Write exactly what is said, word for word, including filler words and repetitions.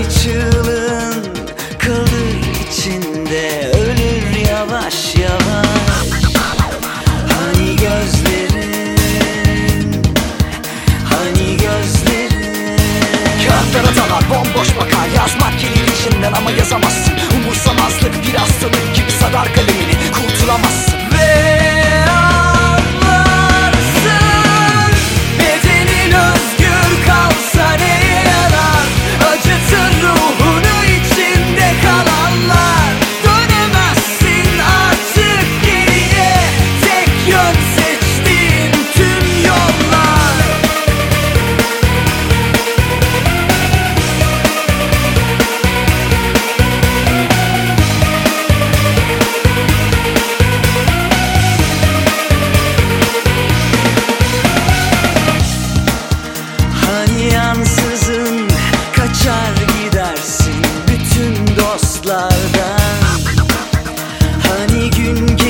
çığlığın kalır içinde, ölür yavaş yavaş. Hani gözlerin, hani gözlerin. Kağıtlara dalar bomboş bakar, yazmak gelir içinden ama yazamazsın. Umursamazlık bir hastalık gibi sarar kalemini, kurtulamazsın. Ve anlarsın, bedenin özgür kalsa neye yarar? Acıtır ruhunu içinde kalanlar. Dönemezsin artık geriye, tek yön seçtiğin tüm yollar. Hani yansızın kaçar gidersin bütün dostlardan. Hani gün